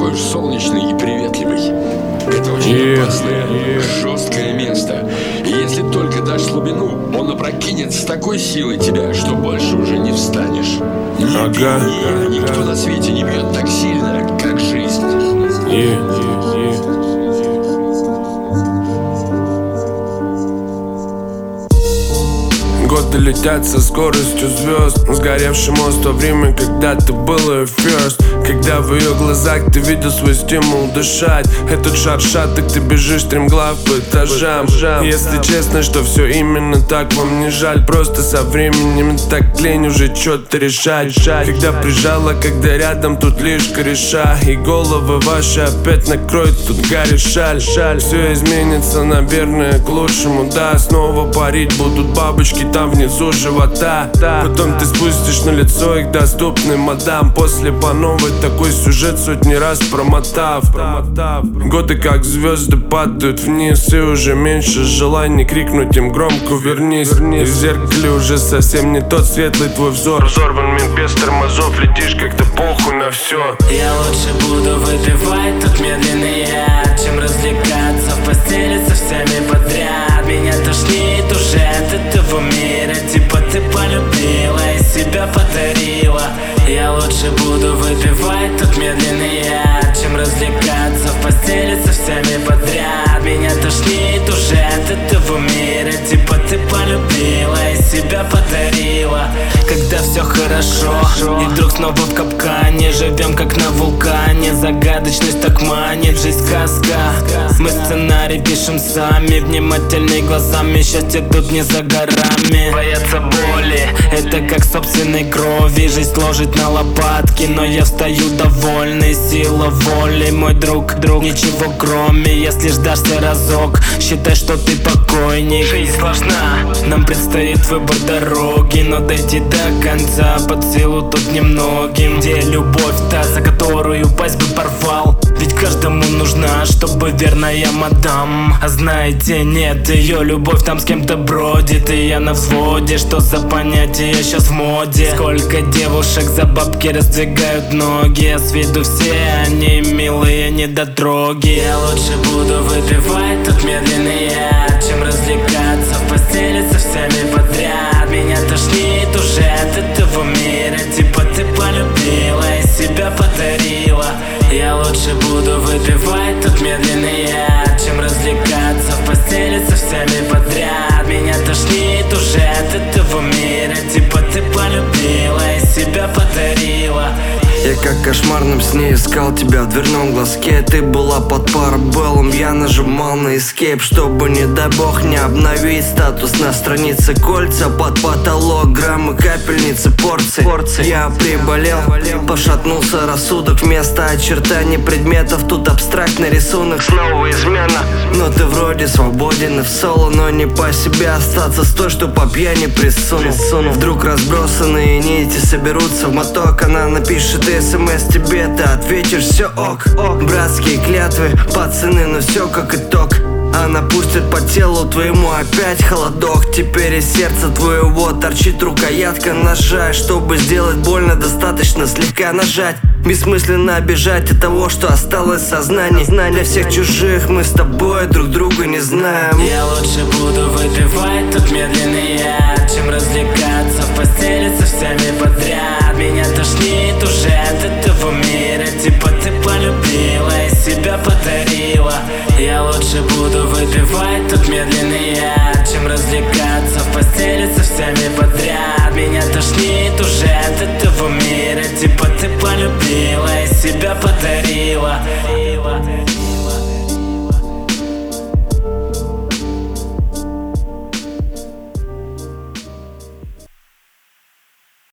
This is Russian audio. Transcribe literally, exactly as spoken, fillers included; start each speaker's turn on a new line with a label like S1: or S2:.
S1: такой уж солнечный и приветливый. Это очень yeah, опасное, yeah. жесткое место. И если только дашь слабину, он опрокинет с такой силой тебя, что больше уже не встанешь. Ни ага, ни, никто ага. на свете не бьет так сильно, как жизнь. Yeah, yeah, yeah.
S2: Годы летят со скоростью звезд. Сгоревший мост, то время, когда ты был ее first. Когда в ее глазах ты видел свой стимул дышать. Этот шар шаток, ты бежишь стремглав по этажам. Если честно, что все именно так, вам не жаль. Просто со временем так лень уже что-то решать. Когда прижала, когда рядом, тут лишь кореша. И головы ваши опять накроет тут гарри шаль. Все изменится, наверное, к лучшему, да. Снова парить будут бабочки там внизу живота. Потом ты спустишь на лицо их доступный мадам. После по новой такой сюжет сотни раз промотав. Годы как звезды падают вниз, и уже меньше желаний крикнуть им громко вернись. И в зеркале уже совсем не тот светлый твой взор. Взорван мир без тормозов, летишь как-то похуй на все.
S3: Я лучше буду выпивать тут медленно я, чем развлекаться в постели со всеми подряд. Меня тошнит уже от этого мира. Типа ты полюбила и себя подарила. Я лучше буду выпивать тут медленно я, чем развлекаться в постели со всеми подряд. Меня тошнит уже от этого мира. Типа ты полюбила и себя подарила. Когда все хорошо, и вдруг снова в капкане. Живем как на вулкане, загадочность так манит. Жизнь сказка, мы сценарий пишем сами. Внимательные глазами, счастье тут не за горами. Бояться боли, это как собственной крови. Жизнь сложит на лопатки, но я встаю довольный. Сила воли, мой друг, друг. Ничего кроме, если ждашься разок, считай, что ты покойник. Жизнь сложна, нам предстоит выбор дороги, но дойти до конца под силу тут немногим. Где любовь та, за которую пасть бы порвал? Ведь каждому нужна, чтобы верная мадам. А знаете, нет, ее любовь там с кем-то бродит. И я на взводе, что за понятие сейчас в моде. Сколько девушек за бабки раздвигают ноги, а с виду все они милые недотроги. Я лучше буду выпивать тут медленно я, чем развлекаться в постели со всеми подряд. Меня тошнит уже от этого мира. Типа ты полюбила и себя подарила. Я лучше буду выпивать тут медленно я, чем развлекаться в постели со всеми подряд. Меня тошнит уже от этого мира. Типа ты полюбила и себя подарила.
S4: Я как в кошмарном сне искал тебя в дверном глазке. Ты была под парабеллум, я нажимал на escape, чтобы, не дай бог, не обновить статус на странице. Кольца под потолок, граммы, капельницы, порции, порции. Я приболел, пошатнулся рассудок. Вместо очертаний предметов тут абстрактный рисунок. Снова измена, но ты вроде свободен и в соло, но не по себе остаться с той, что по пьяни присунул. Вдруг разбросанные нити соберутся в моток. Она напишет смс тебе, ты ответишь все ок. Братские клятвы, пацаны, но все как итог. Она пустит по телу твоему опять холодок. Теперь из сердца твоего торчит рукоятка ножа. Чтобы сделать больно, достаточно слегка нажать. Бессмысленно обижать от того, что осталось в сознании. Для всех чужих мы с тобой друг друга не знаем.
S3: Я лучше буду выпивать тут медленно я, чем развлекаться в постели со всеми подряд. Меня тошнит уже от этого мира. Типа ты полюбила и себя подарила. Я лучше буду выпивать тут медленно я, чем развлекаться в постели со всеми подряд. Меня тошнит уже от этого мира. Типа